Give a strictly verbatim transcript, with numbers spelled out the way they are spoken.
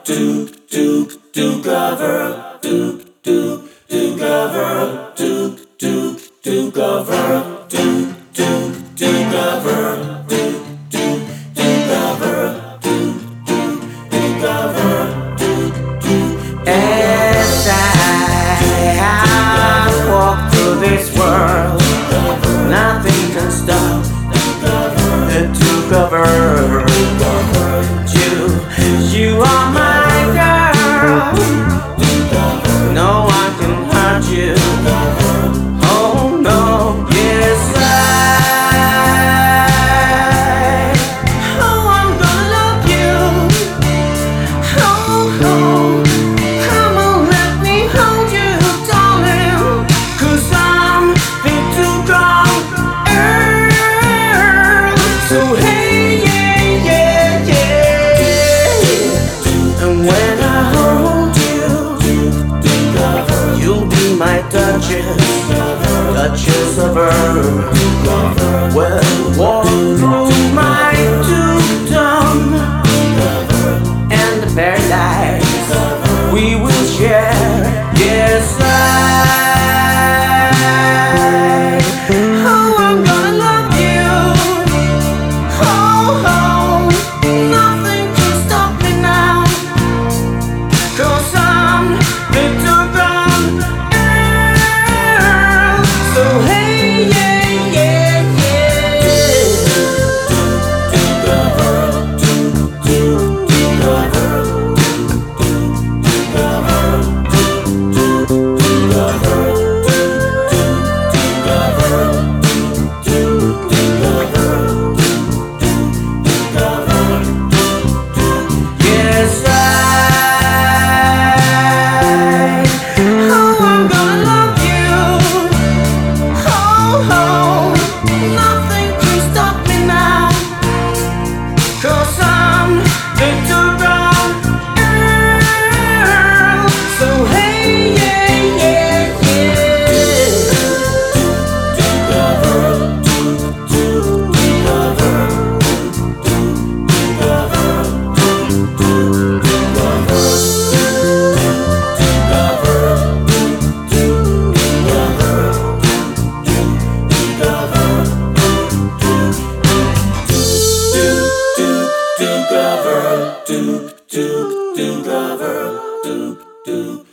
do do do cover, do do do cover, do do do cover, do do do cover, do do do cover, do do do cover, do do. As I walk through this world, nothing can stop it to cover you. You are my girl. No one can hurt you. Oh no, yes I. Oh, I'm gonna love you. Oh, oh, come on, let me hold you, darling. 'Cause I'm fit to go. So hey, yeah, yeah, yeah. And when I hold you, you'll be my Duchess, Duchess of Earth. Well, walk through my dukedom and the paradise we will share. Yes, I. Oh, I'm gonna love you. Oh, oh, nothing can stop me now. 'Cause I'm fit to go. So hey, yeah, yeah, yeah. Yes, I. Oh, I'm gonna love you. Oh, oh, nothing can stop me now. 'Cause I'm fit to go. So hey, yeah, yeah, yeah. Do do do cover, do do do